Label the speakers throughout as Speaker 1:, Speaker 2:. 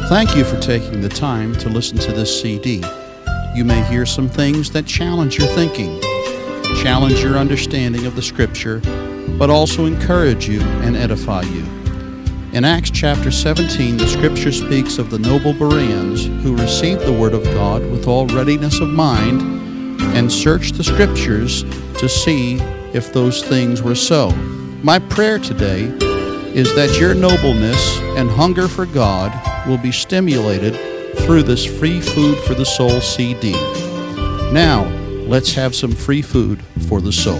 Speaker 1: Thank you for taking the time to listen to this CD. You may hear some things that challenge your thinking, challenge your understanding of the Scripture, but also encourage you and edify you. In Acts chapter 17, the Scripture speaks of the noble Bereans who received the Word of God with all readiness of mind and searched the Scriptures to see if those things were so. My prayer today is that your nobleness and hunger for God will be stimulated through this Free Food for the Soul CD. Now, let's have some free food for the soul.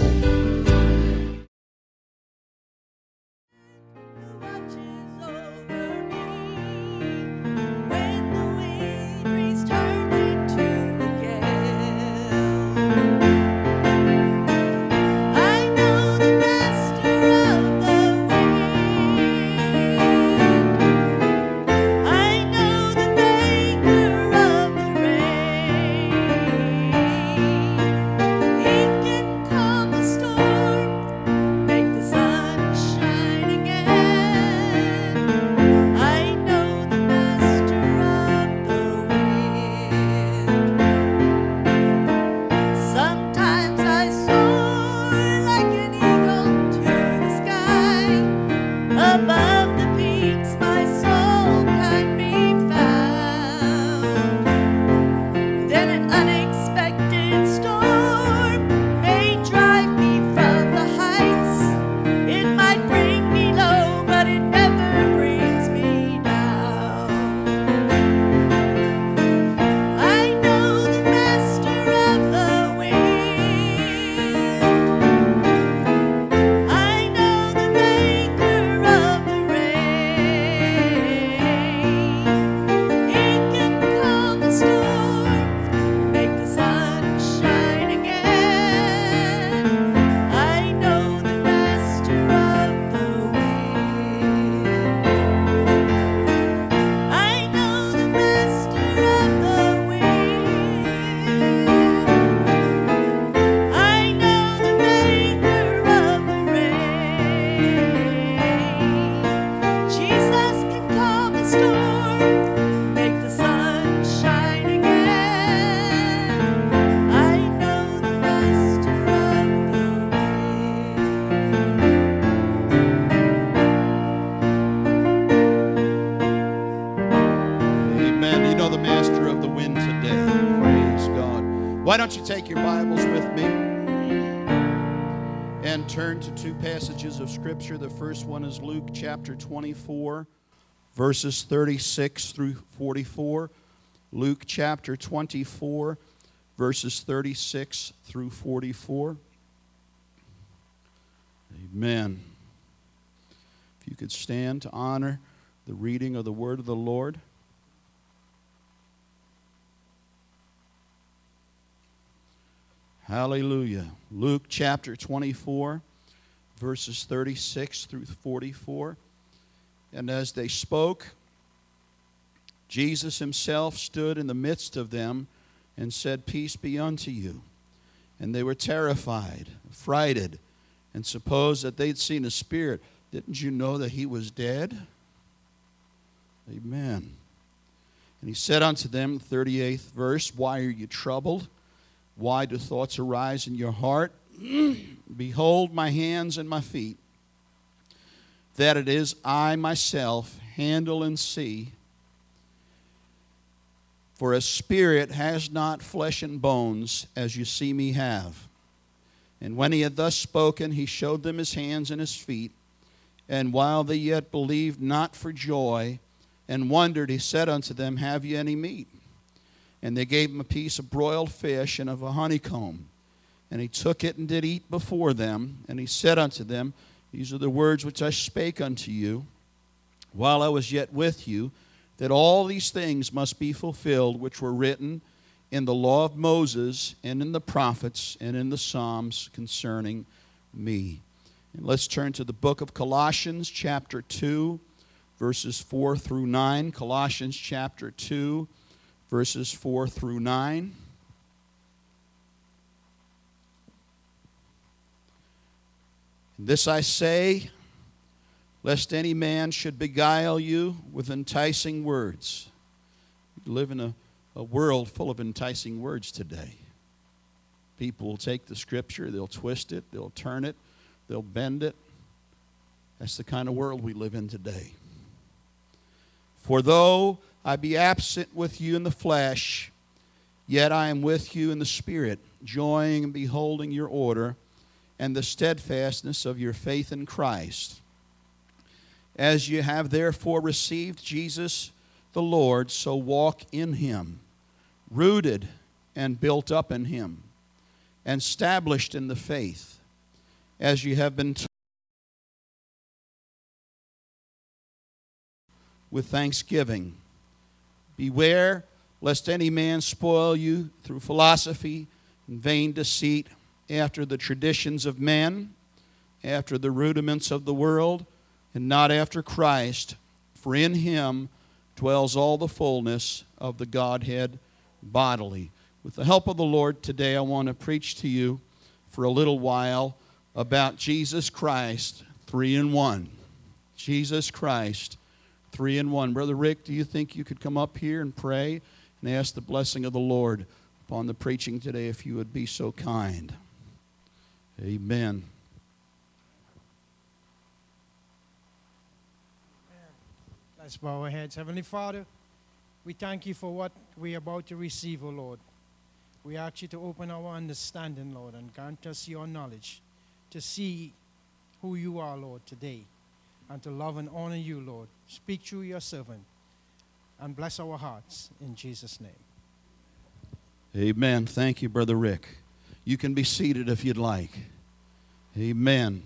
Speaker 1: Why don't you take your Bibles with me and turn to two passages of Scripture. The first one is Luke chapter 24, verses 36 through 44. Luke chapter 24, verses 36 through 44. Amen. If you could stand to honor the reading of the word of the Lord. Hallelujah. Luke chapter 24, verses 36 through 44. And as they spoke, Jesus himself stood in the midst of them and said, "Peace be unto you." And they were terrified, frighted, and supposed that they'd seen a spirit. Didn't you know that he was dead? Amen. And he said unto them, 38th verse, "Why are you troubled? Why do thoughts arise in your heart? Behold my hands and my feet, that it is I myself. Handle and see. For a spirit has not flesh and bones, as you see me have." And when he had thus spoken, he showed them his hands and his feet. And while they yet believed not for joy, and wondered, he said unto them, "Have ye any meat?" And they gave him a piece of broiled fish and of a honeycomb. And he took it and did eat before them. And he said unto them, "These are the words which I spake unto you, while I was yet with you, that all these things must be fulfilled, which were written in the law of Moses, and in the prophets, and in the Psalms concerning me." And let's turn to the book of Colossians, chapter 2, verses 4 through 9. Colossians chapter 2, verses 4 through 9. "And this I say, lest any man should beguile you with enticing words. We live in a world full of enticing words today. People will take the Scripture, they'll twist it, they'll turn it, they'll bend it. That's the kind of world we live in today. For though I be absent with you in the flesh, yet I am with you in the Spirit, joying and beholding your order and the steadfastness of your faith in Christ. As you have therefore received Jesus the Lord, so walk in him, rooted and built up in him, and established in the faith, as you have been taught, with thanksgiving. Beware lest any man spoil you through philosophy and vain deceit, after the traditions of men, after the rudiments of the world, and not after Christ. For in him dwells all the fullness of the Godhead bodily. With the help of the Lord today, I want to preach to you for a little while about Jesus Christ, 3 in 1. Jesus Christ, 3 in 1. Brother Rick, do you think you could come up here and pray and ask the blessing of the Lord upon the preaching today, if you would be so kind? Amen.
Speaker 2: Let's bow our heads. Heavenly Father, we thank you for what we are about to receive, O Lord. We ask you to open our understanding, Lord, and grant us your knowledge to see who you are, Lord, today, and to love and honor you, Lord. Speak through your servant and bless our hearts in Jesus' name.
Speaker 1: Amen. Thank you, Brother Rick. You can be seated if you'd like. Amen.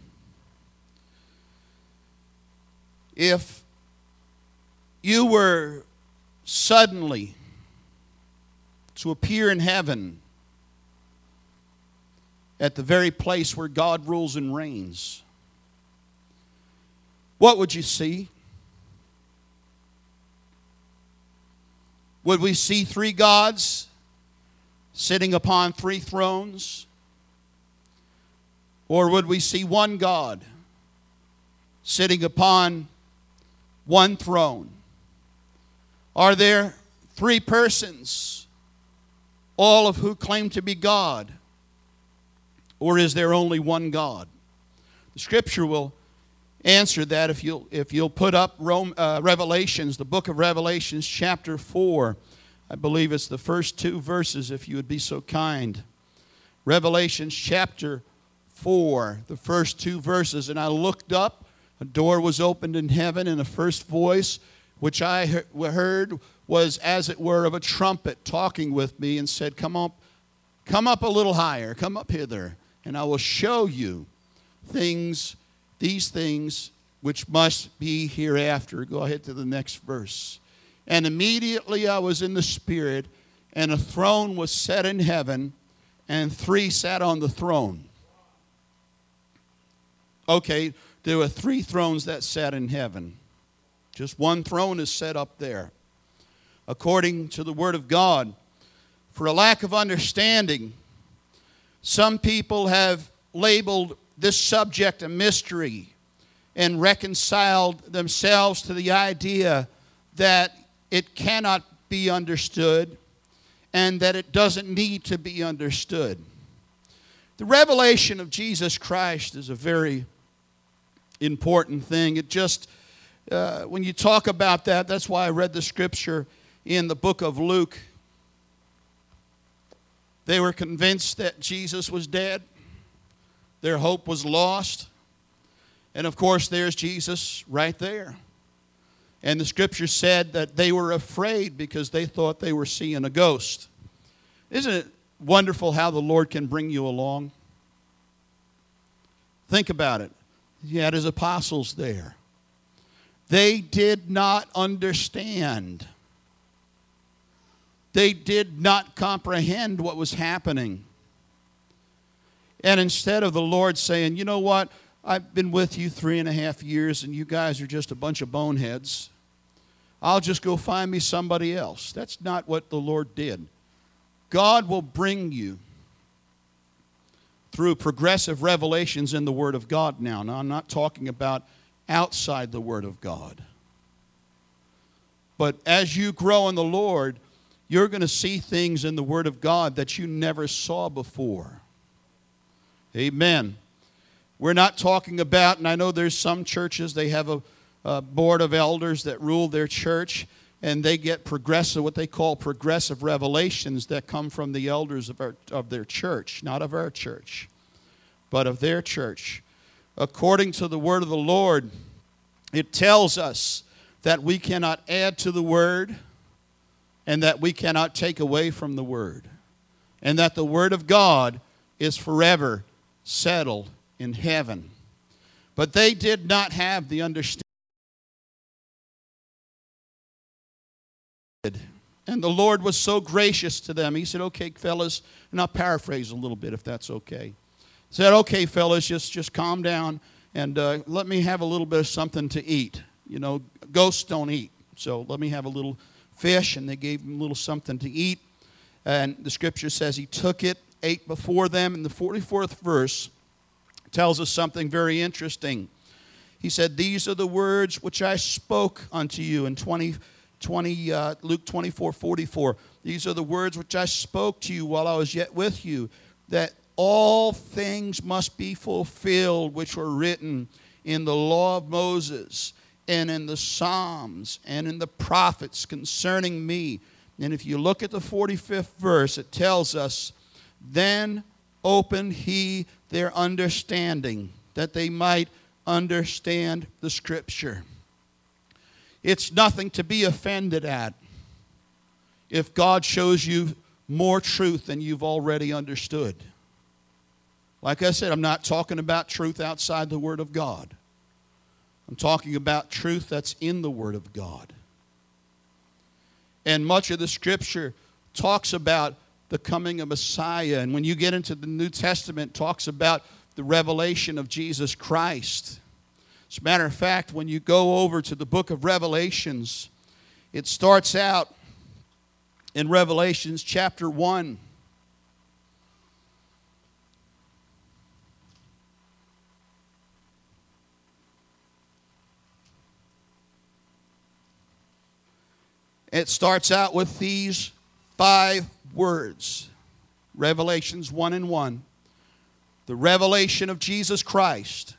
Speaker 1: If you were suddenly to appear in heaven at the very place where God rules and reigns, what would you see? Would we see 3 gods sitting upon 3 thrones? Or would we see 1 God sitting upon 1 throne? Are there 3 persons, all of who claim to be God? Or is there only 1 God? The Scripture will answer that if you'll put up Revelations, the book of Revelations, chapter 4. I believe it's the first 2 verses, if you would be so kind. Revelations chapter 4, the first 2 verses. And I looked up, a door was opened in heaven, and the first voice which I heard was as it were of a trumpet talking with me, and said, come up a little higher, come up hither, and I will show you these things which must be hereafter. Go ahead to the next verse. And immediately I was in the Spirit, and a throne was set in heaven, and 3 sat on the throne. Okay, there were 3 thrones that sat in heaven. Just 1 throne is set up there. According to the Word of God, for a lack of understanding, some people have labeled this subject a mystery and reconciled themselves to the idea that it cannot be understood and that it doesn't need to be understood. The revelation of Jesus Christ is a very important thing. It just, when you talk about that, that's why I read the scripture in the book of Luke. They were convinced that Jesus was dead. Their hope was lost. And of course, there's Jesus right there. And the scripture said that they were afraid because they thought they were seeing a ghost. Isn't it wonderful how the Lord can bring you along? Think about it. He had his apostles there. They did not understand. They did not comprehend what was happening. And instead of the Lord saying, you know what, I've been with you 3.5 years and you guys are just a bunch of boneheads, I'll just go find me somebody else. That's not what the Lord did. God will bring you through progressive revelations in the Word of God now. Now, I'm not talking about outside the Word of God. But as you grow in the Lord, you're going to see things in the Word of God that you never saw before. Amen. We're not talking about, and I know there's some churches, they have a board of elders that rule their church, and they get progressive, what they call progressive revelations that come from the elders of their church, not of our church, but of their church. According to the word of the Lord, it tells us that we cannot add to the word and that we cannot take away from the word, and that the word of God is forever settled in heaven. But they did not have the understanding. And the Lord was so gracious to them. He said, okay, fellas, and I'll paraphrase a little bit if that's okay. He said, okay, fellas, just calm down and let me have a little bit of something to eat. You know, ghosts don't eat. So let me have a little fish, and they gave him a little something to eat. And the scripture says he took it, ate before them. And the 44th verse tells us something very interesting. He said, these are the words which I spoke unto you in Luke 24:44. These are the words which I spoke to you while I was yet with you, that all things must be fulfilled which were written in the law of Moses and in the Psalms and in the prophets concerning me. And if you look at the 45th verse, it tells us, then opened he their understanding, that they might understand the scripture. It's nothing to be offended at if God shows you more truth than you've already understood. Like I said, I'm not talking about truth outside the Word of God. I'm talking about truth that's in the Word of God. And much of the Scripture talks about the coming of Messiah. And when you get into the New Testament, it talks about the revelation of Jesus Christ. As a matter of fact, when you go over to the book of Revelations, it starts out in Revelations chapter 1. It starts out with these 5 words. Revelations 1:1. The revelation of Jesus Christ,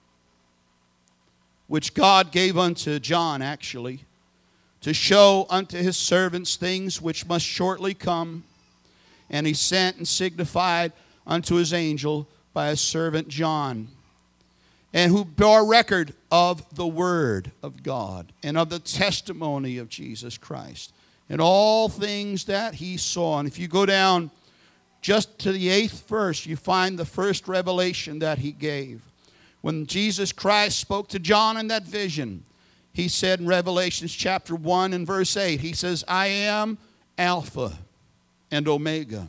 Speaker 1: which God gave unto John, actually, to show unto his servants things which must shortly come. And he sent and signified unto his angel by his servant John, and who bore record of the word of God and of the testimony of Jesus Christ and all things that he saw. And if you go down just to the 8th verse, you find the first revelation that he gave. When Jesus Christ spoke to John in that vision, he said in Revelations chapter 1 and verse 8, he says, I am Alpha and Omega.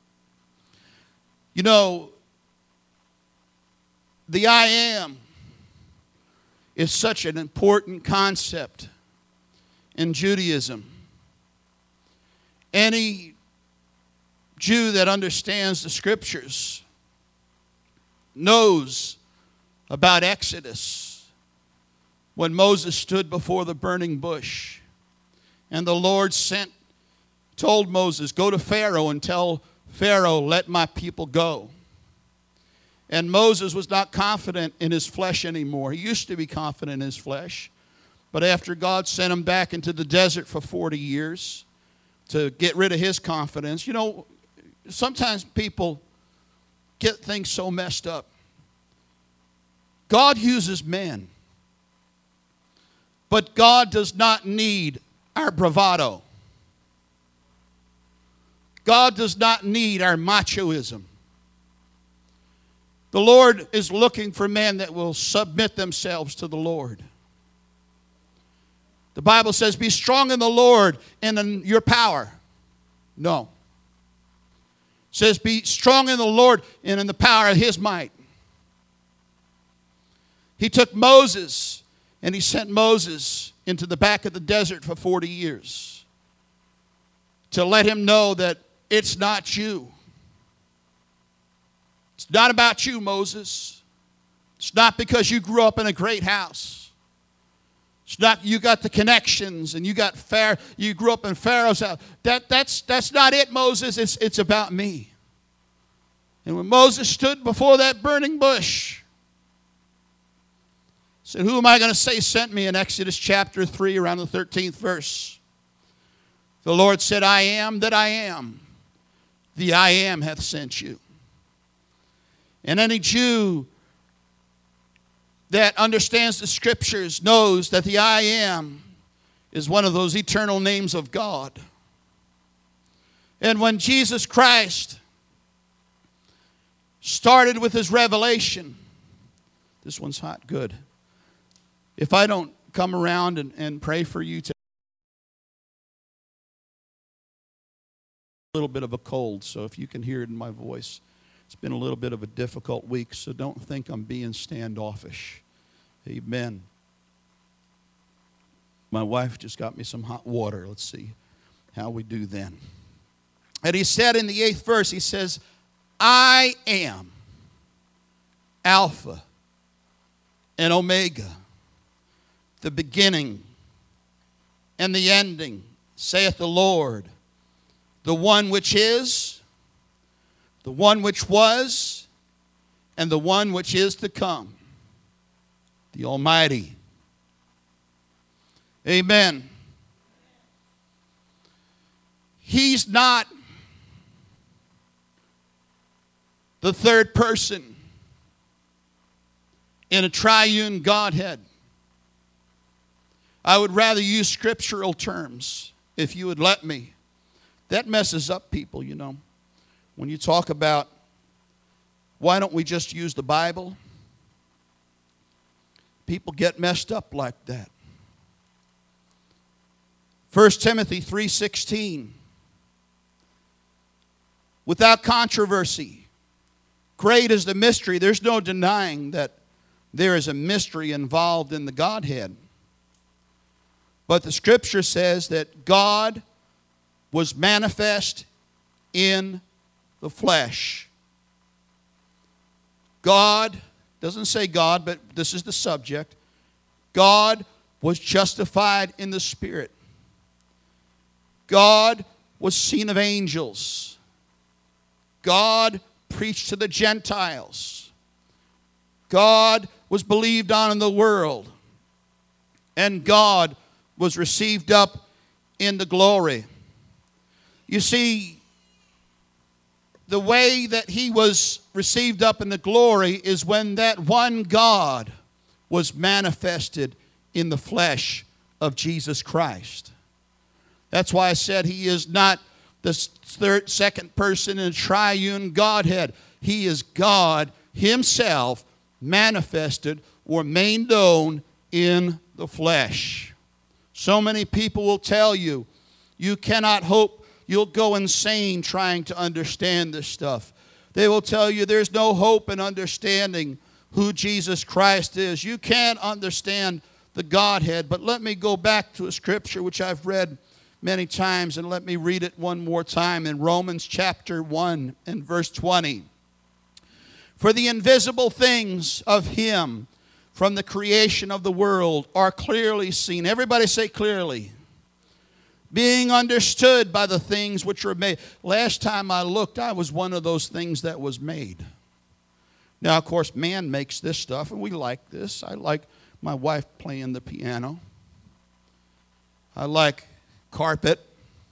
Speaker 1: You know, the I am is such an important concept in Judaism. Any Jew that understands the scriptures knows about Exodus, when Moses stood before the burning bush, and the Lord told Moses, go to Pharaoh and tell Pharaoh, let my people go. And Moses was not confident in his flesh anymore. He used to be confident in his flesh, but after God sent him back into the desert for 40 years to get rid of his confidence, you know, sometimes people get things so messed up. God uses men, but God does not need our bravado. God does not need our machoism. The Lord is looking for men that will submit themselves to the Lord. The Bible says, be strong in the Lord and in your power. No. It says, be strong in the Lord and in the power of his might. He took Moses and he sent Moses into the back of the desert for 40 years to let him know that it's not you. It's not about you, Moses. It's not because you grew up in a great house. It's not you got the connections and you grew up in Pharaoh's house. That's not it, Moses. It's about me. And when Moses stood before that burning bush, said, who am I going to say sent me? In Exodus chapter 3, around the 13th verse. The Lord said, I am that I am. The I am hath sent you. And any Jew that understands the Scriptures knows that the I am is one of those eternal names of God. And when Jesus Christ started with his revelation, this one's hot, good. If I don't come around and pray for you today, a little bit of a cold, so if you can hear it in my voice, it's been a little bit of a difficult week, so don't think I'm being standoffish. Amen. My wife just got me some hot water. Let's see how we do then. And he said in the 8th verse, he says, I am Alpha and Omega, the beginning and the ending, saith the Lord, the one which is, the one which was, and the one which is to come, the Almighty. Amen. He's not the third person in a triune Godhead. I would rather use scriptural terms, if you would let me. That messes up people, you know. When you talk about, why don't we just use the Bible? People get messed up like that. 1 Timothy 3:16. Without controversy, great is the mystery. There's no denying that there is a mystery involved in the Godhead. But the Scripture says that God was manifest in the flesh. God, doesn't say God, but this is the subject. God was justified in the Spirit. God was seen of angels. God preached to the Gentiles. God was believed on in the world. And God was received up into glory. You see, the way that he was received up in the glory is when that one God was manifested in the flesh of Jesus Christ. That's why I said he is not the second person in a triune Godhead. He is God himself manifested or made known in the flesh. So many people will tell you, you cannot hope. You'll go insane trying to understand this stuff. They will tell you there's no hope in understanding who Jesus Christ is. You can't understand the Godhead. But let me go back to a scripture which I've read many times, and let me read it one more time in Romans chapter 1 and verse 20. For the invisible things of him from the creation of the world are clearly seen. Everybody say clearly. Being understood by the things which were made. Last time I looked, I was one of those things that was made. Now, of course, man makes this stuff, and we like this. I like my wife playing the piano. I like carpet.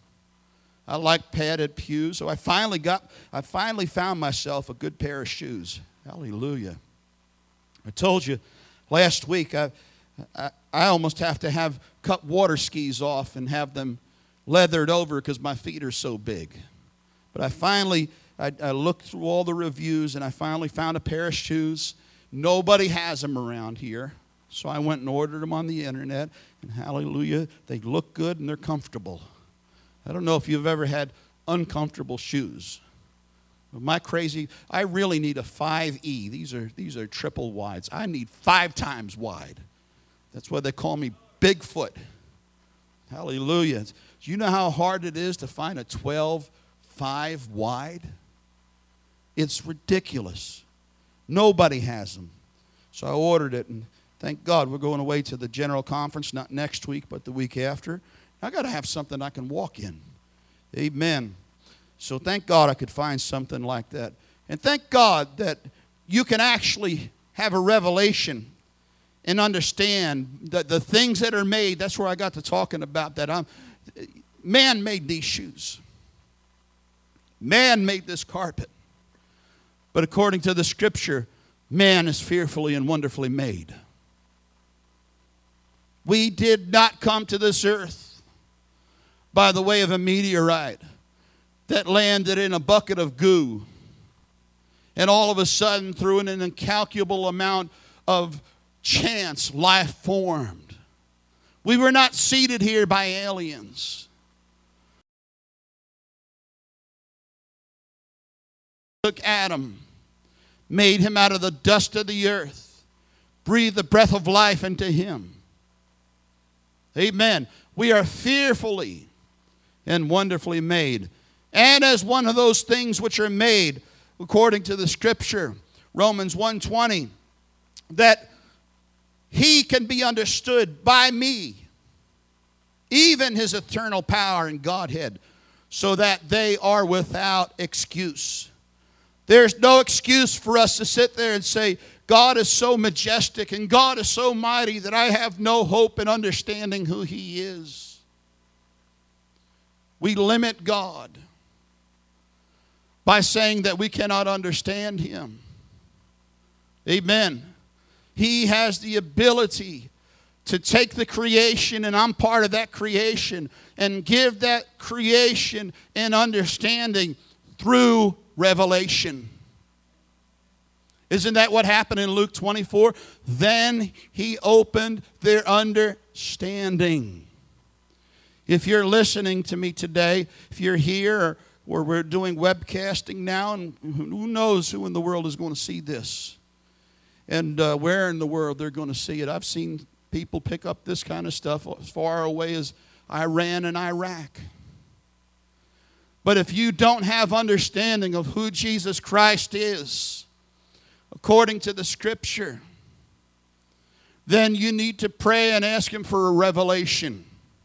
Speaker 1: I like padded pews. So I finally found myself a good pair of shoes. Hallelujah. I told you last week I almost have to have cut water skis off and have them leathered over because my feet are so big. But I looked through all the reviews and I finally found a pair of shoes. Nobody has them around here. So I went and ordered them on the internet, and hallelujah, they look good and they're comfortable. I don't know if you've ever had uncomfortable shoes. I really need a 5E. These are triple wides. I need 5 times wide. That's why they call me Bigfoot. Hallelujah. Do you know how hard it is to find a 12.5 wide? It's ridiculous. Nobody has them. So I ordered it, and Thank God we're going away to the general conference, not next week, but the week after. I got to have something I can walk in. Amen. So thank God I could find something like that. And thank God that you can actually have a revelation and understand that the things that are made. That's where I got to talking about that. Man made these shoes. Man made this carpet. But according to the Scripture, man is fearfully and wonderfully made. We did not come to this earth by the way of a meteorite that landed in a bucket of goo and all of a sudden, through an incalculable amount of chance, life formed. We were not seated here by aliens. Took Adam, made him out of the dust of the earth, breathed the breath of life into him. Amen. We are fearfully and wonderfully made. And as one of those things which are made, according to the Scripture, Romans 1:20, that he can be understood by me, even his eternal power and Godhead, so that they are without excuse. There's no excuse for us to sit there and say, God is so majestic and God is so mighty that I have no hope in understanding who he is. We limit God by saying that we cannot understand him. Amen. He has the ability to take the creation, and I'm part of that creation, and give that creation an understanding through revelation. Isn't that what happened in Luke 24? Then he opened their understanding. If you're listening to me today, if you're here, or we're doing webcasting now, and who knows who in the world is going to see this, and where in the world they're going to see it. I've seen people pick up this kind of stuff as far away as Iran and Iraq. But if you don't have understanding of who Jesus Christ is, according to the Scripture, then you need to pray and ask him for a revelation.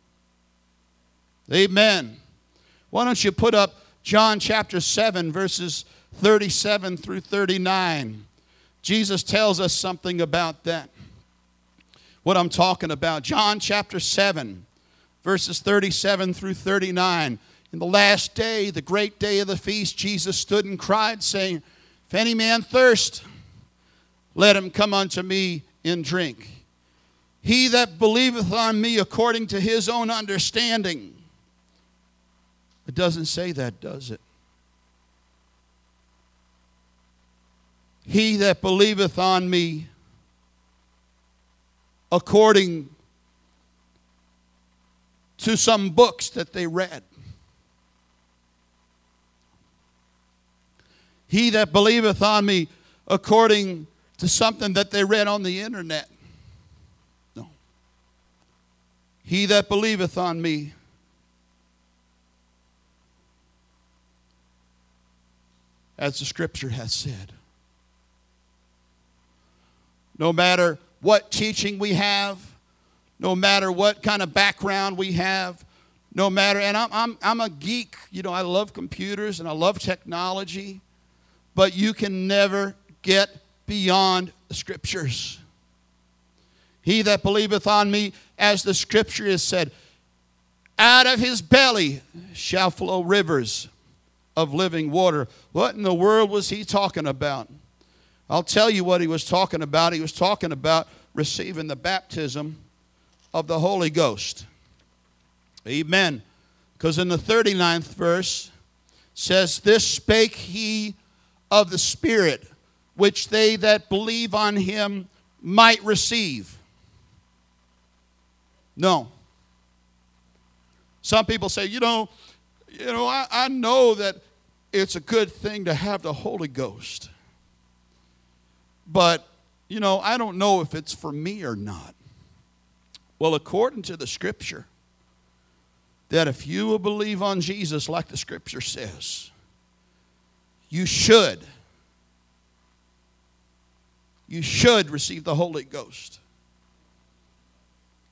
Speaker 1: Amen. Why don't you put up John chapter 7, verses 37 through 39. Jesus tells us something about that. What I'm talking about. John chapter 7, verses 37 through 39. In the last day, the great day of the feast, Jesus stood and cried, saying, if any man thirst, let him come unto me and drink. He that believeth on me according to his own understanding. It doesn't say that, does it? He that believeth on me according to some books that they read. He that believeth on me according to something that they read on the internet. No. He that believeth on me as the Scripture has said. No matter what teaching we have, no matter what kind of background we have, no matter, and I'm a geek, I love computers and I love technology. But you can never get beyond the Scriptures. He that believeth on me, as the Scripture has said, out of his belly shall flow rivers of living water. What in the world was he talking about? I'll tell you what he was talking about. He was talking about receiving the baptism of the Holy Ghost. Amen. Because in the 39th verse says, this spake he of the Spirit, which they that believe on him might receive. No. Some people say, I know that it's a good thing to have the Holy Ghost. But, I don't know if it's for me or not. Well, according to the Scripture, that if you will believe on Jesus like the Scripture says, you should receive the Holy Ghost.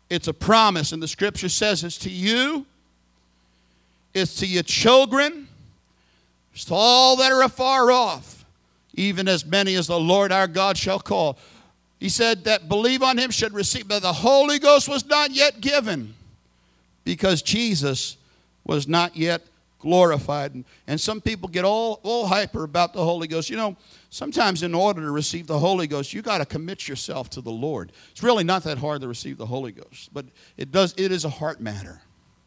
Speaker 1: It's a promise, and the Scripture says it's to you, it's to your children, it's to all that are afar off, even as many as the Lord our God shall call. He said that believe on him should receive, but the Holy Ghost was not yet given because Jesus was not yet glorified. And some people get all hyper about the Holy Ghost. You know, sometimes in order to receive the Holy Ghost, you got to commit yourself to the Lord. It's really not that hard to receive the Holy Ghost, but it is a heart matter.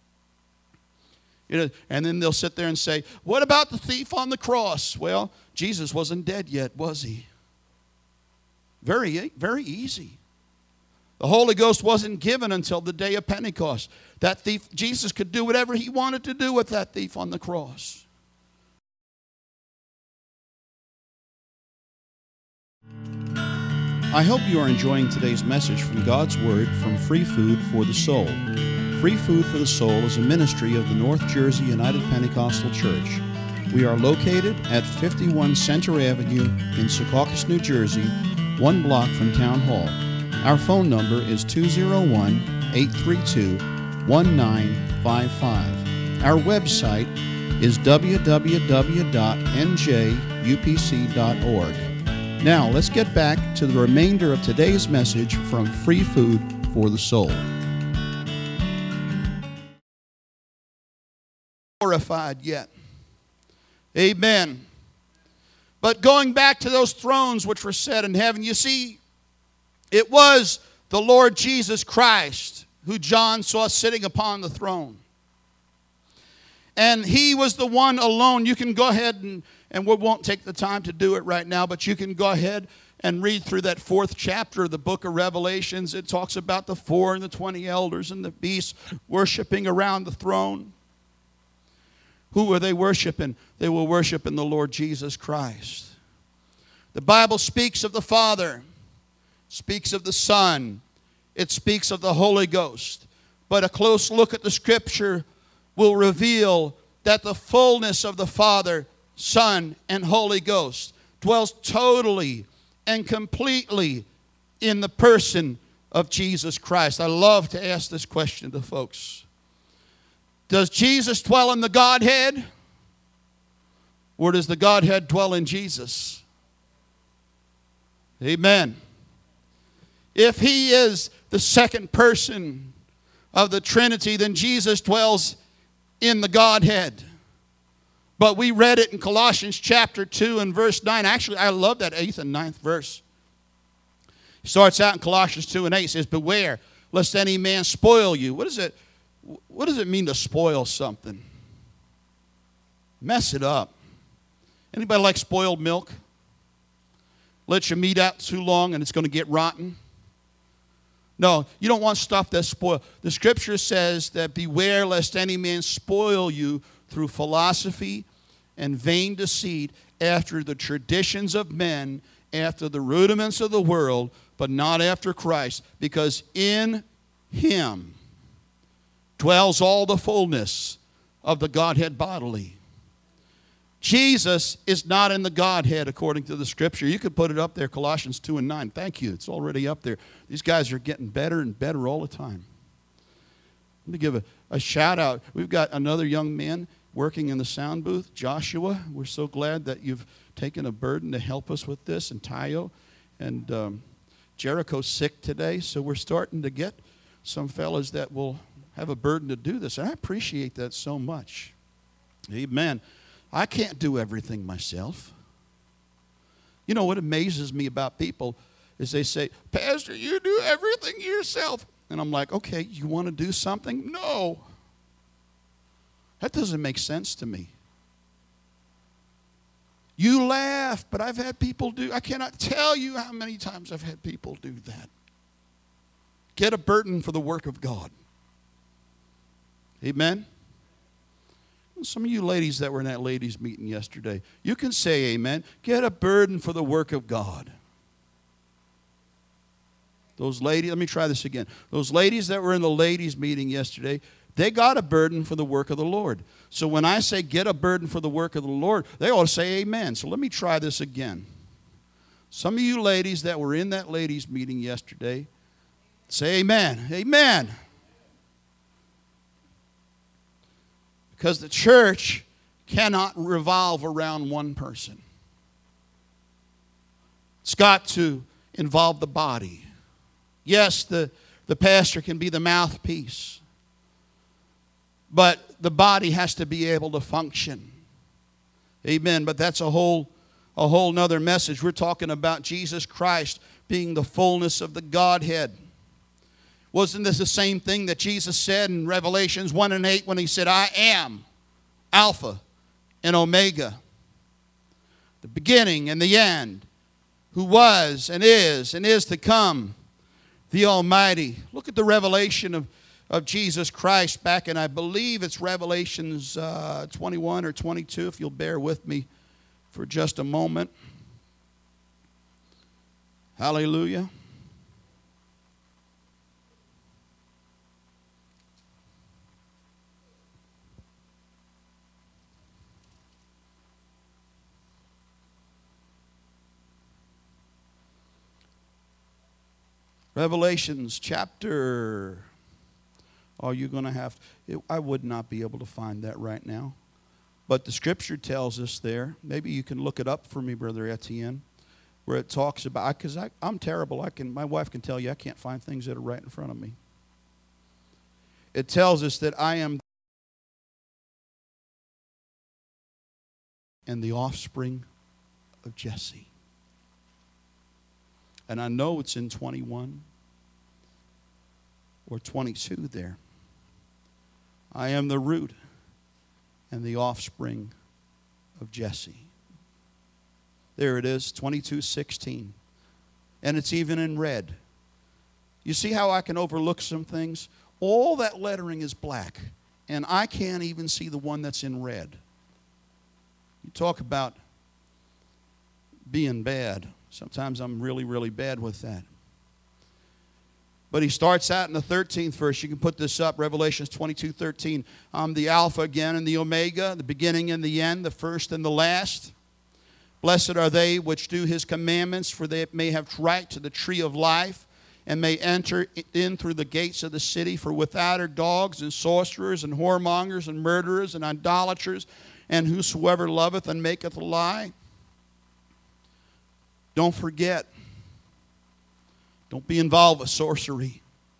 Speaker 1: And then they'll sit there and say, what about the thief on the cross? Well, Jesus wasn't dead yet, was he? Very, very easy. The Holy Ghost wasn't given until the day of Pentecost. That thief, Jesus could do whatever he wanted to do with that thief on the cross. I hope you are enjoying today's message from God's Word from Free Food for the Soul. Free Food for the Soul is a ministry of the North Jersey United Pentecostal Church. We are located at 51 Center Avenue in Secaucus, New Jersey, 1 block from Town Hall. Our phone number is 201-832-1955. Our website is www.njupc.org. Now, let's get back to the remainder of today's message from Free Food for the Soul. Glorified yet. Amen. But going back to those thrones which were set in heaven, you see, it was the Lord Jesus Christ who John saw sitting upon the throne. And he was the one alone. You can go ahead and we won't take the time to do it right now, but you can go ahead and read through that 4th chapter of the book of Revelations. It talks about the 4 and the 20 elders and the beasts worshiping around the throne. Who were they worshiping? They were worshiping the Lord Jesus Christ. The Bible speaks of the Father, speaks of the Son, it speaks of the Holy Ghost. But a close look at the Scripture will reveal that the fullness of the Father, Son, and Holy Ghost dwells totally and completely in the person of Jesus Christ. I love to ask this question to folks. Does Jesus dwell in the Godhead? Or does the Godhead dwell in Jesus? Amen. If he is the second person of the Trinity, then Jesus dwells in the Godhead. But we read it in Colossians chapter 2 and verse 9. Actually, I love that 8th and 9th verse. It starts out in Colossians 2 and 8. It says, beware, lest any man spoil you. What does it mean to spoil something? Mess it up. Anybody like spoiled milk? Let your meat out too long and it's going to get rotten? No, you don't want stuff that's spoiled. The Scripture says that beware lest any man spoil you through philosophy and vain deceit, after the traditions of men, after the rudiments of the world, but not after Christ. Because in him dwells all the fullness of the Godhead bodily. Jesus is not in the Godhead according to the Scripture. You could put it up there, Colossians 2 and 9. Thank you. It's already up there. These guys are getting better and better all the time. Let me give a shout out. We've got another young man working in the sound booth, Joshua. We're so glad that you've taken a burden to help us with this, and Tayo. And Jericho's sick today, so we're starting to get some fellas that will have a burden to do this. And I appreciate that so much. Amen. I can't do everything myself. You know what amazes me about people is they say, Pastor, you do everything yourself. And I'm like, okay, you want to do something? No. That doesn't make sense to me. You laugh, but I've had people do, I cannot tell you how many times I've had people do that. Get a burden for the work of God. Amen? Some of you ladies that were in that ladies' meeting yesterday, you can say amen. Get a burden for the work of God. Those ladies, let me try this again. Those ladies that were in the ladies' meeting yesterday, they got a burden for the work of the Lord. So when I say get a burden for the work of the Lord, they ought to say amen. So let me try this again. Some of you ladies that were in that ladies' meeting yesterday, Say amen. Amen. Because the church cannot revolve around one person. It's got to involve the body. Yes, the pastor can be the mouthpiece, but the body has to be able to function. Amen. But that's a whole nother message. We're talking about Jesus Christ being the fullness of the Godhead. Wasn't this the same thing that Jesus said in Revelations 1:8 when he said, I am Alpha and Omega, the beginning and the end, who was and is to come, the Almighty. Look at the revelation of Jesus Christ back in, I believe it's Revelations 21 or 22, if you'll bear with me for just a moment. Hallelujah. Revelations chapter, you're going to have, I would not be able to find that right now. But the scripture tells us there, maybe you can look it up for me, Brother Etienne, where it talks about, because I'm terrible. My wife can tell you I can't find things that are right in front of me. It tells us that I am and the offspring of Jesse. And I know it's in 21 or 22 there. I am the root and the offspring of Jesse. There it is, 22:16. And it's even in red. You see how I can overlook some things? All that lettering is black, and I can't even see the one that's in red. You talk about being bad. Sometimes I'm really, really bad with that. But he starts out in the 13th verse. You can put this up, Revelations 22:13. I'm the Alpha again and the Omega, the beginning and the end, the first and the last. Blessed are they which do his commandments, for they may have right to the tree of life, and may enter in through the gates of the city. For without are dogs and sorcerers and whoremongers and murderers and idolaters, and whosoever loveth and maketh a lie. Don't forget. Don't be involved with sorcery.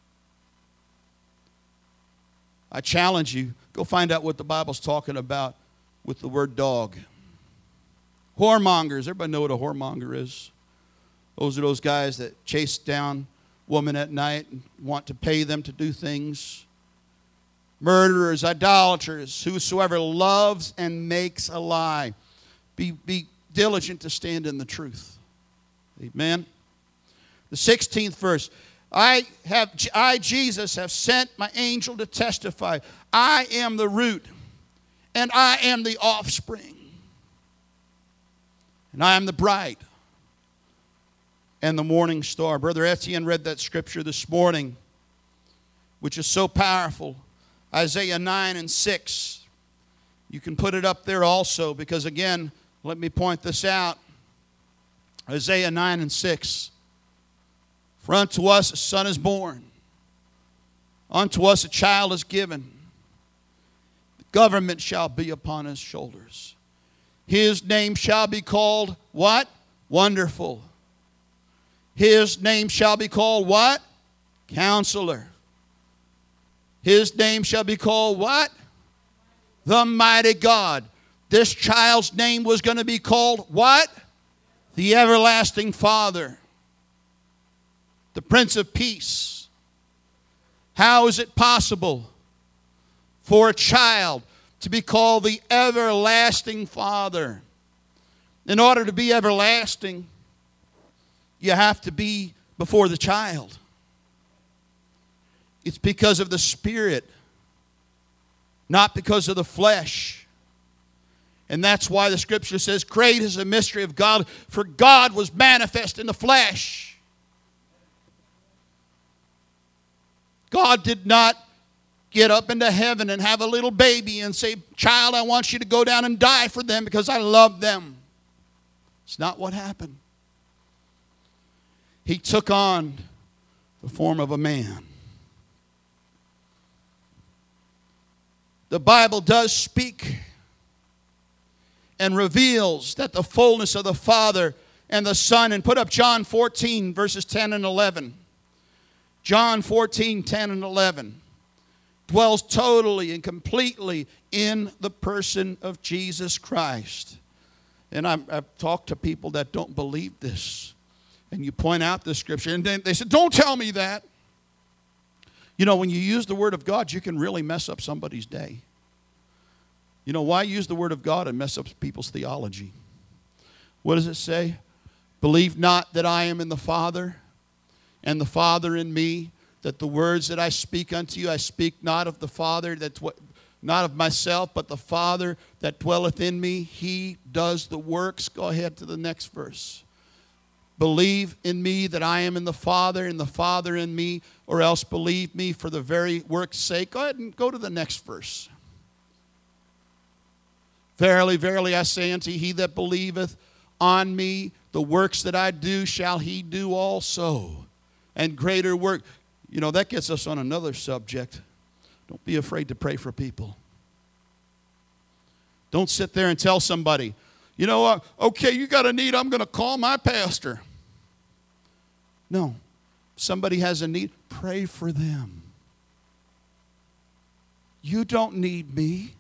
Speaker 1: I challenge you, go find out what the Bible's talking about with the word dog. Whoremongers. Everybody know what a whoremonger is? Those are those guys that chase down women at night and want to pay them to do things. Murderers, idolaters, whosoever loves and makes a lie. Be diligent to stand in the truth. Amen. The 16th verse. I, Jesus, have sent my angel to testify. I am the root, and I am the offspring. And I am the bride and the morning star. Brother Etienne read that scripture this morning, which is so powerful. Isaiah 9:6. You can put it up there also, because again, let me point this out. Isaiah 9:6. For unto us a son is born, unto us a child is given. The government shall be upon his shoulders. His name shall be called what? Wonderful. His name shall be called what? Counselor. His name shall be called what? The mighty God. This child's name was going to be called what? The everlasting Father. The Prince of Peace. How is it possible for a child to be called the everlasting Father? In order to be everlasting, you have to be before the child. It's because of the Spirit, not because of the flesh. And that's why the Scripture says, great is the mystery of God, for God was manifest in the flesh. God did not get up into heaven and have a little baby and say, child, I want you to go down and die for them because I love them. It's not what happened. He took on the form of a man. The Bible does speak and reveals that the fullness of the Father and the Son, and put up John 14, verses 10 and 11. John 14, 10 and 11. Dwells totally and completely in the person of Jesus Christ. And I've talked to people that don't believe this. And you point out the scripture, and then they said, don't tell me that. You know, when you use the Word of God, you can really mess up somebody's day. You know, why use the Word of God and mess up people's theology? What does it say? Believe not that I am in the Father, and the Father in me, that the words that I speak unto you, I speak not of the Father, not of myself, but the Father that dwelleth in me. He does the works. Go ahead to the next verse. Believe in me that I am in the Father, and the Father in me, or else believe me for the very work's sake. Go ahead and go to the next verse. Verily, verily, I say unto you, he that believeth on me, the works that I do shall he do also, and greater work. You know, that gets us on another subject. Don't be afraid to pray for people. Don't sit there and tell somebody, you know, okay, you got a need, I'm going to call my pastor. No. Somebody has a need, pray for them. You don't need me.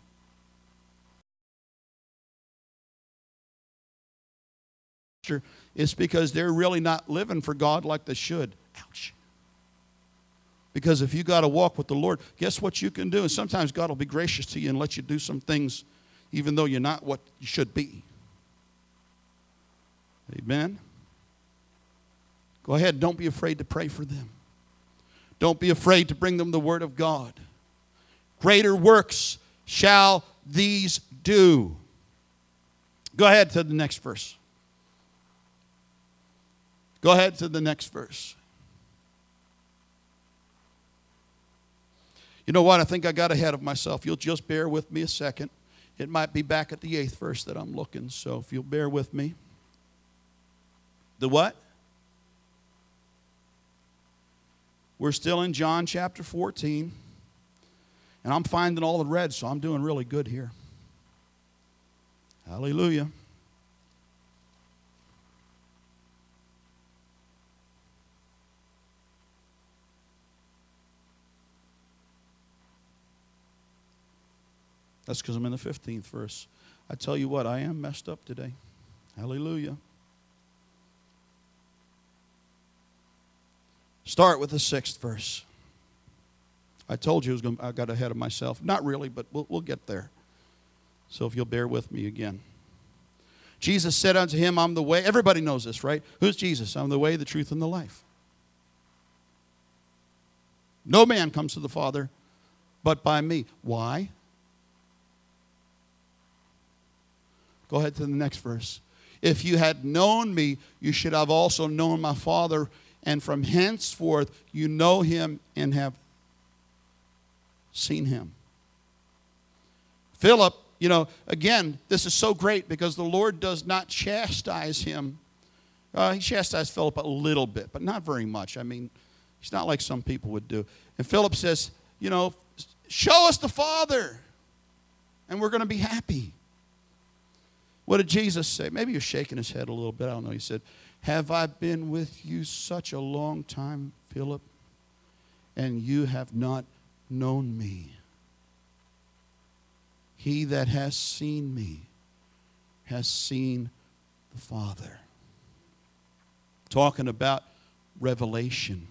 Speaker 1: It's because they're really not living for God like they should. Ouch. Because if you got to walk with the Lord, guess what you can do? And sometimes God will be gracious to you and let you do some things even though you're not what you should be. Amen? Go ahead. Don't be afraid to pray for them. Don't be afraid to bring them the Word of God. Greater works shall these do. Go ahead to the next verse. Go ahead to the next verse. You know what? I think I got ahead of myself. You'll just bear with me a second. It might be back at the 8th verse that I'm looking, so if you'll bear with me. The what? We're still in John chapter 14. And I'm finding all the red, so I'm doing really good here. Hallelujah. That's because I'm in the 15th verse. I tell you what, I am messed up today. Hallelujah. Start with the 6th verse. I told you I got ahead of myself. Not really, but we'll get there. So if you'll bear with me again. Jesus said unto him, I'm the way. Everybody knows this, right? Who's Jesus? I'm the way, the truth, and the life. No man comes to the Father but by me. Why? Go ahead to the next verse. If you had known me, you should have also known my Father, and from henceforth you know him and have seen him. Philip, you know, again, this is so great because the Lord does not chastise him. He chastised Philip a little bit, but not very much. I mean, he's not like some people would do. And Philip says, you know, show us the Father, and we're going to be happy. What did Jesus say? Maybe you're shaking his head a little bit. I don't know. He said, have I been with you such a long time, Philip, and you have not known me? He that has seen me has seen the Father. Talking about revelation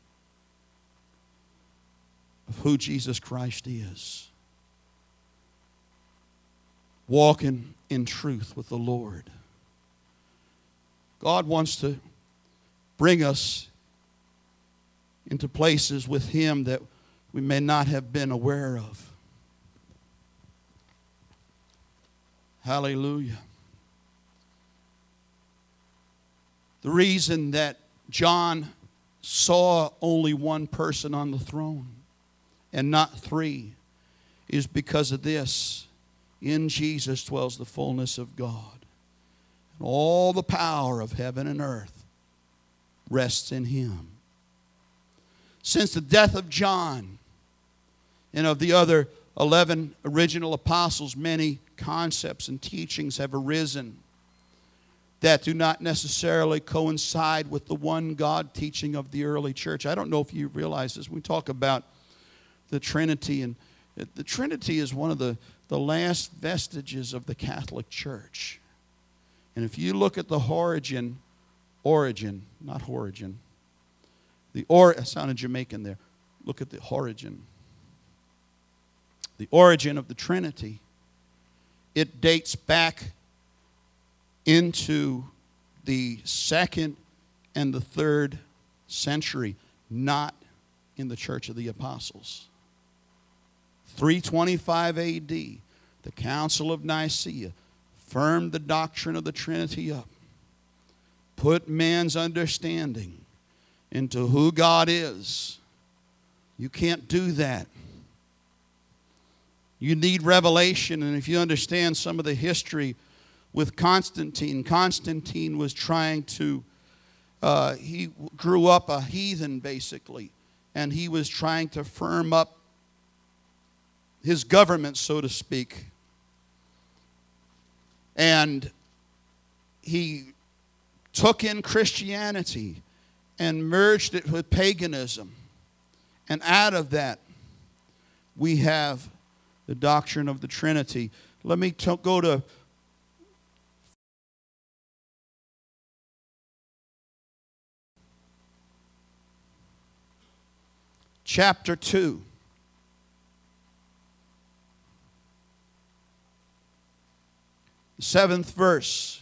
Speaker 1: of who Jesus Christ is. Walking in truth with the Lord. God wants to bring us into places with him that we may not have been aware of. Hallelujah. The reason that John saw only one person on the throne and not three is because of this. In Jesus dwells the fullness of God. And all the power of heaven and earth rests in him. Since the death of John and of the other 11 original apostles, many concepts and teachings have arisen that do not necessarily coincide with the one God teaching of the early church. I don't know if you realize this. We talk about the Trinity, and the Trinity is one of the last vestiges of the Catholic Church. And if you look at the origin, I sounded Jamaican there. Look at the origin. The origin of the Trinity, it dates back into the 2nd and the 3rd century, not in the Church of the Apostles. 325 AD, the Council of Nicaea firmed the doctrine of the Trinity up, put man's understanding into who God is. You can't do that. You need revelation, and if you understand some of the history with Constantine was trying to, he grew up a heathen basically, and he was trying to firm up his government, so to speak. And he took in Christianity and merged it with paganism. And out of that, we have the doctrine of the Trinity. Let me go to chapter 2. The 7th verse.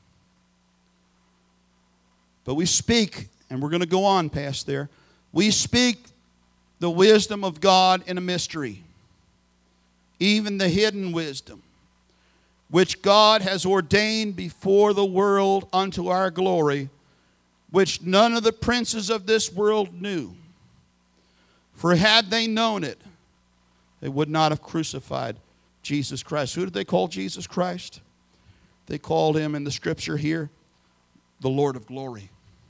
Speaker 1: But we speak, and we're going to go on past there. We speak the wisdom of God in a mystery, even the hidden wisdom, which God has ordained before the world unto our glory, which none of the princes of this world knew. For had they known it, they would not have crucified Jesus Christ. Who did they call Jesus Christ? They called him in the scripture here, the Lord of glory.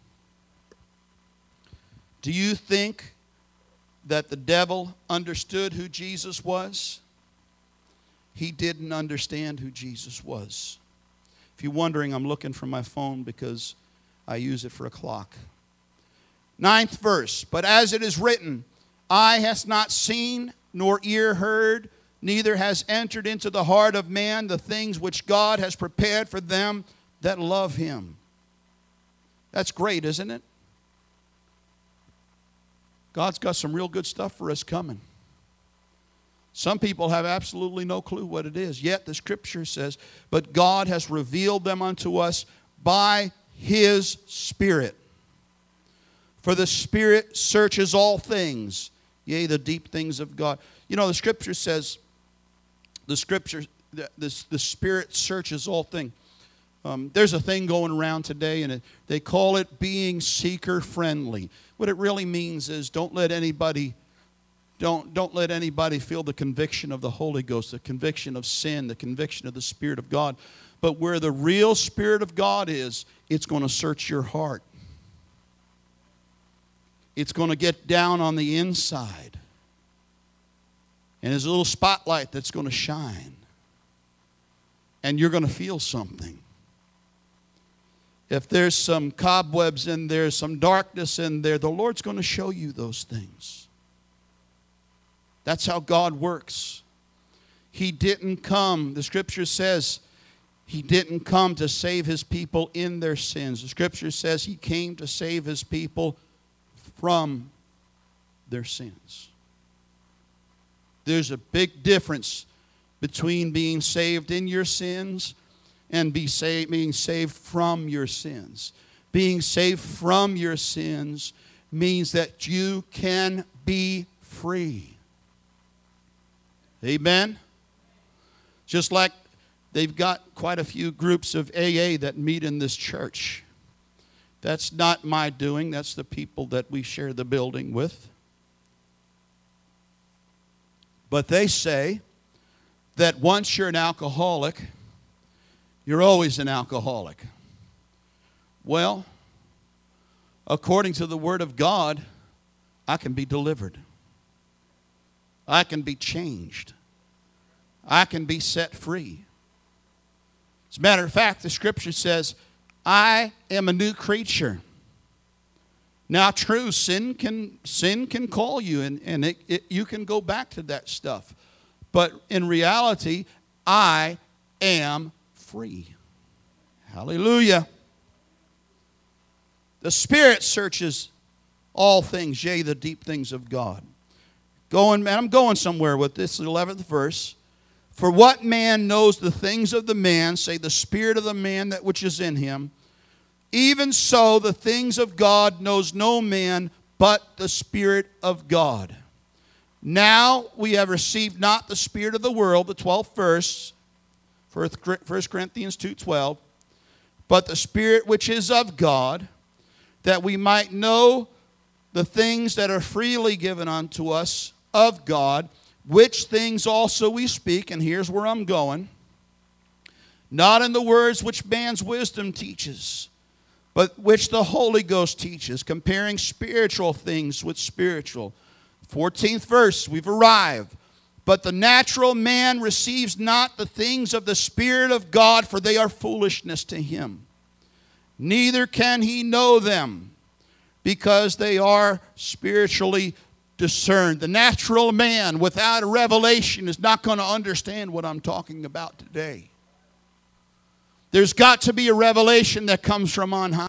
Speaker 1: Do you think that the devil understood who Jesus was? He didn't understand who Jesus was. If you're wondering, I'm looking for my phone because I use it for a clock. 9th verse. But as it is written, eye has not seen, nor ear heard, neither has entered into the heart of man the things which God has prepared for them that love him. That's great, isn't it? God's got some real good stuff for us coming. Some people have absolutely no clue what it is. Yet the scripture says, but God has revealed them unto us by his Spirit. For the Spirit searches all things, yea, the deep things of God. You know, the scripture says, the Spirit searches all things. There's a thing going around today, and they call it being seeker-friendly. What it really means is don't let anybody feel the conviction of the Holy Ghost, the conviction of sin, the conviction of the Spirit of God. But where the real Spirit of God is, it's going to search your heart. It's going to get down on the inside. And there's a little spotlight that's going to shine. And you're going to feel something. If there's some cobwebs in there, some darkness in there, the Lord's going to show you those things. That's how God works. He didn't come, the scripture says, he didn't come to save his people in their sins. The scripture says he came to save his people from their sins. There's a big difference between being saved in your sins and being saved from your sins. Being saved from your sins means that you can be free. Amen? Just like they've got quite a few groups of AA that meet in this church. That's not my doing. That's the people that we share the building with. But they say that once you're an alcoholic, you're always an alcoholic. Well, according to the Word of God, I can be delivered. I can be changed. I can be set free. As a matter of fact, the Scripture says, I am a new creature. Now, true, sin can call you, and you can go back to that stuff. But in reality, I am free. Hallelujah. The Spirit searches all things, yea, the deep things of God. I'm going somewhere with this 11th verse. For what man knows the things of the man, say the spirit of the man that which is in him, even so the things of God knows no man but the Spirit of God. Now we have received not the spirit of the world, the 12th verse, 1 Corinthians 2:12, but the Spirit which is of God, that we might know the things that are freely given unto us of God, which things also we speak, and here's where I'm going, not in the words which man's wisdom teaches, but which the Holy Ghost teaches, comparing spiritual things with spiritual. 14th verse, we've arrived. But the natural man receives not the things of the Spirit of God, for they are foolishness to him. Neither can he know them, because they are spiritually discerned. The natural man without a revelation is not going to understand what I'm talking about today. There's got to be a revelation that comes from on high.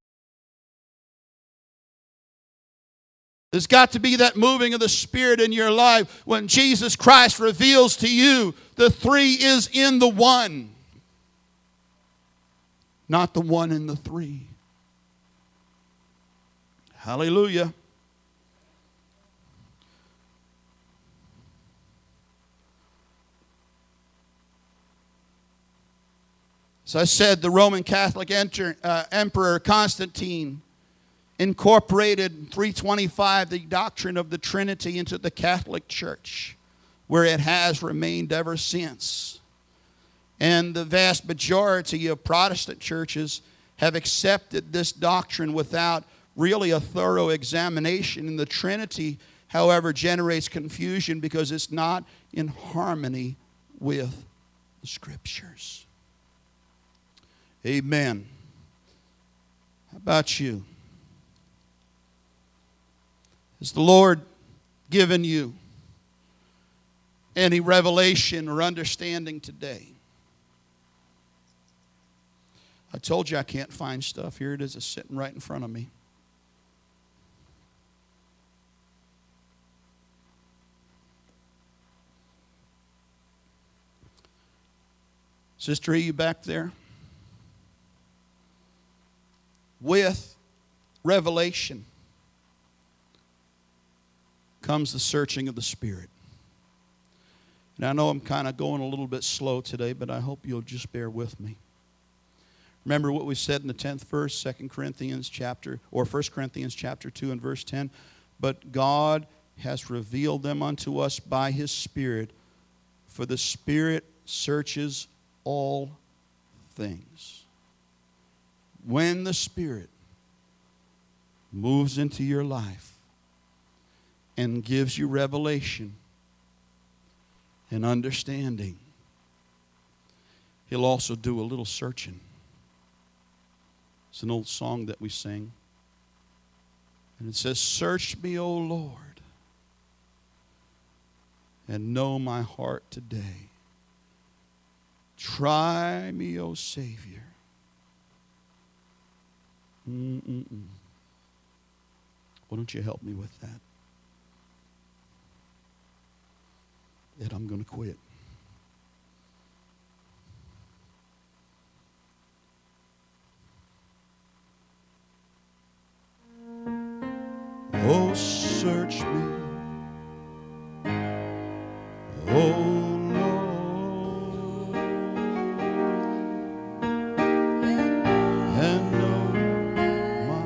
Speaker 1: There's got to be that moving of the Spirit in your life when Jesus Christ reveals to you the three is in the one, not the one in the three. Hallelujah. As I said, the Roman Catholic Emperor Constantine incorporated in 325 the doctrine of the Trinity into the Catholic Church, where it has remained ever since. And the vast majority of Protestant churches have accepted this doctrine without really a thorough examination. And the Trinity, however, generates confusion because it's not in harmony with the Scriptures. Amen. How about you? Has the Lord given you any revelation or understanding today? I told you I can't find stuff. Here it is, it's sitting right in front of me. Sister, are you back there? With revelation comes the searching of the Spirit. And I know I'm kind of going a little bit slow today, but I hope you'll just bear with me. Remember what we said in the 10th verse, 1 Corinthians chapter 2 and verse 10. But God has revealed them unto us by His Spirit, for the Spirit searches all things. When the Spirit moves into your life and gives you revelation and understanding, He'll also do a little searching. It's an old song that we sing. And it says, "Search me, O Lord, and know my heart today. Try me, O Savior." Why don't you help me with that? Ed, I'm going to quit. Oh, search me, oh Lord, and know my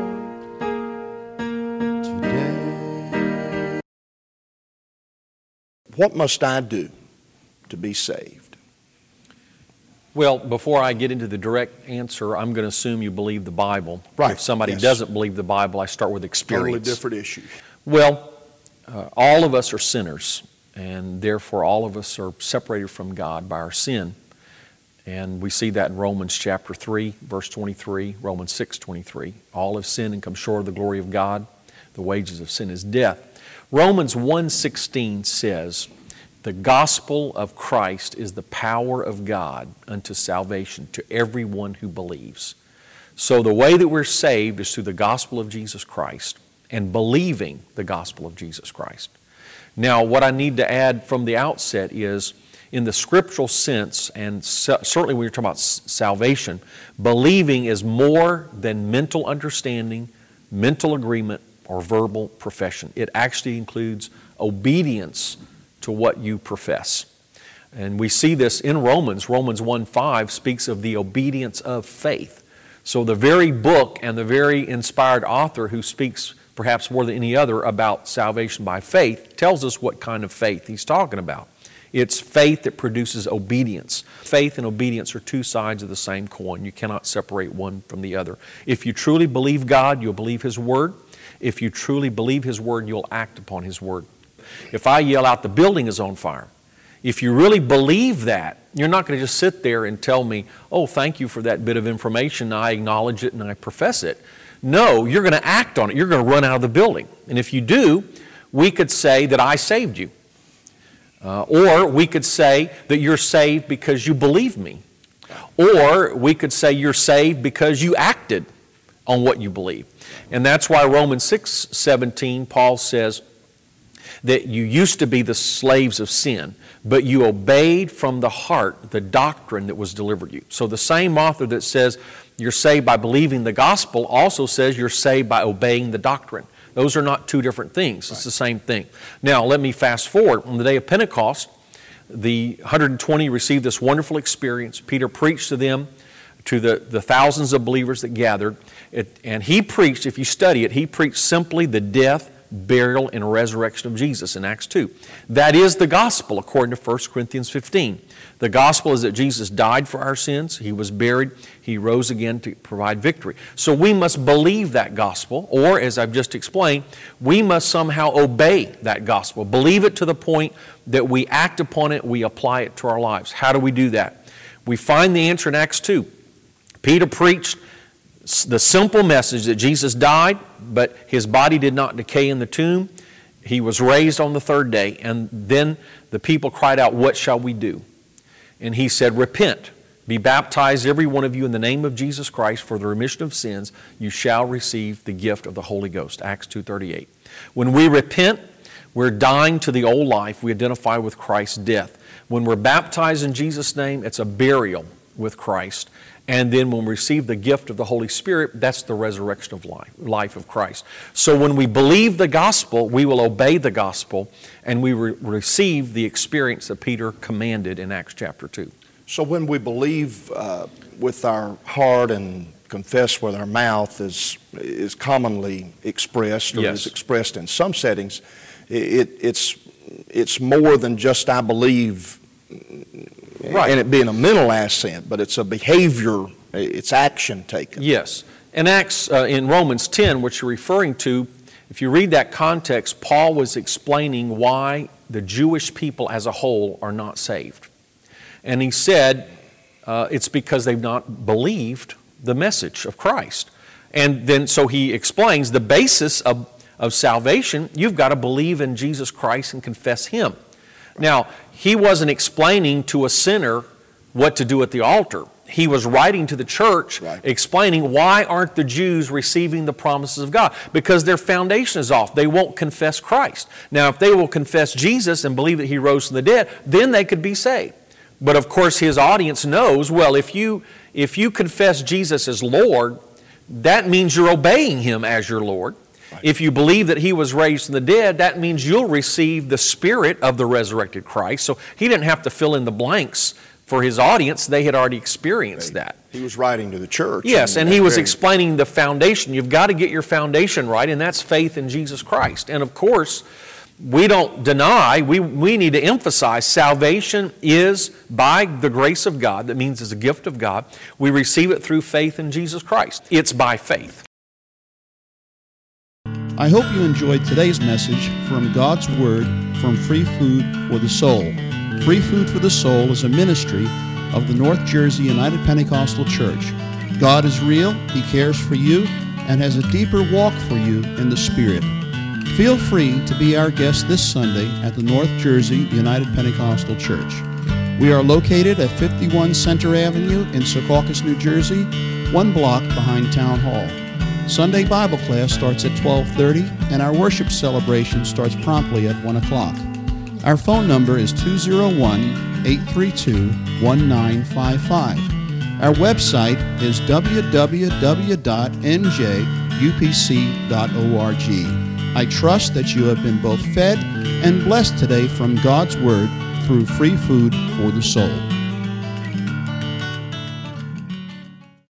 Speaker 1: heart today.
Speaker 3: What must I do to be saved?
Speaker 4: Well, before I get into the direct answer, I'm going to assume you believe the Bible.
Speaker 3: Right,
Speaker 4: If somebody
Speaker 3: yes.
Speaker 4: doesn't believe the Bible, I start with experience.
Speaker 3: Totally different issue.
Speaker 4: Well, all of us are sinners, and therefore all of us are separated from God by our sin. And we see that in Romans chapter 3, verse 23, Romans 6:23. All have sinned and come short of the glory of God. The wages of sin is death. Romans 1:16 says, the gospel of Christ is the power of God unto salvation to everyone who believes. So the way that we're saved is through the gospel of Jesus Christ and believing the gospel of Jesus Christ. Now, what I need to add from the outset is, in the scriptural sense, and certainly when you're talking about salvation, believing is more than mental understanding, mental agreement, or verbal profession. It actually includes obedience to what you profess. And we see this in Romans. Romans 1:5 speaks of the obedience of faith. So the very book and the very inspired author who speaks perhaps more than any other about salvation by faith tells us what kind of faith he's talking about. It's faith that produces obedience. Faith and obedience are two sides of the same coin. You cannot separate one from the other. If you truly believe God, you'll believe His Word. If you truly believe His Word, you'll act upon His Word. If I yell out, the building is on fire, if you really believe that, you're not going to just sit there and tell me, oh, thank you for that bit of information, I acknowledge it and I profess it. No, you're going to act on it. You're going to run out of the building. And if you do, we could say that I saved you. Or we could say that you're saved because you believe me. Or we could say you're saved because you acted on what you believe. And that's why Romans 6:17, Paul says that you used to be the slaves of sin, but you obeyed from the heart the doctrine that was delivered you. So the same author that says you're saved by believing the gospel also says you're saved by obeying the doctrine. Those are not two different things. It's the same thing. Now, let me fast forward. On the day of Pentecost, the 120 received this wonderful experience. Peter preached to them, to the thousands of believers that gathered. And he preached, if you study it, he preached simply the death, burial, and resurrection of Jesus in Acts 2. That is the gospel according to 1 Corinthians 15. The gospel is that Jesus died for our sins, He was buried, He rose again to provide victory. So we must believe that gospel, or as I've just explained, we must somehow obey that gospel. Believe it to the point that we act upon it, we apply it to our lives. How do we do that? We find the answer in Acts 2. Peter preached the simple message that Jesus died, but His body did not decay in the tomb. He was raised on the third day. And then the people cried out, what shall we do? And he said, repent, be baptized every one of you in the name of Jesus Christ for the remission of sins. You shall receive the gift of the Holy Ghost. Acts 2:38. When we repent, we're dying to the old life. We identify with Christ's death. When we're baptized in Jesus' name, it's a burial with Christ. And then when we receive the gift of the Holy Spirit, that's the resurrection of life of Christ. So when we believe the gospel, we will obey the gospel, and we receive the experience that Peter commanded in Acts chapter 2.
Speaker 3: So when we believe with our heart and confess with our mouth is commonly expressed, or
Speaker 4: Yes.
Speaker 3: is expressed in some settings, it's more than just I believe.
Speaker 4: Right.
Speaker 3: And it being a mental assent, but it's a behavior, it's action taken.
Speaker 4: Yes. In Acts, in Romans 10, which you're referring to, if you read that context, Paul was explaining why the Jewish people as a whole are not saved. And he said it's because they've not believed the message of Christ. And then so he explains the basis of salvation, you've got to believe in Jesus Christ and confess Him. Now, he wasn't explaining to a sinner what to do at the altar. He was writing to the church, explaining why aren't the Jews receiving the promises of God? Because their foundation is off. They won't confess Christ. Now, if they will confess Jesus and believe that He rose from the dead, then they could be saved. But of course, his audience knows, well, if you confess Jesus as Lord, that means you're obeying Him as your Lord. If you believe that He was raised from the dead, that means you'll receive the Spirit of the resurrected Christ. So he didn't have to fill in the blanks for his audience. They had already experienced that.
Speaker 3: He was writing to the church.
Speaker 4: Yes, and he was explaining the foundation. You've got to get your foundation right, and that's faith in Jesus Christ. And of course, we don't deny, we need to emphasize salvation is by the grace of God. That means it's a gift of God. We receive it through faith in Jesus Christ. It's by faith.
Speaker 1: I hope you enjoyed today's message from God's Word from Free Food for the Soul. Free Food for the Soul is a ministry of the North Jersey United Pentecostal Church. God is real, He cares for you, and has a deeper walk for you in the Spirit. Feel free to be our guest this Sunday at the North Jersey United Pentecostal Church. We are located at 51 Center Avenue in Secaucus, New Jersey, 1 block behind Town Hall. Sunday Bible class starts at 12:30, and our worship celebration starts promptly at 1 o'clock. Our phone number is 201-832-1955. Our website is www.njupc.org. I trust that you have been both fed and blessed today from God's Word through Free Food for the Soul.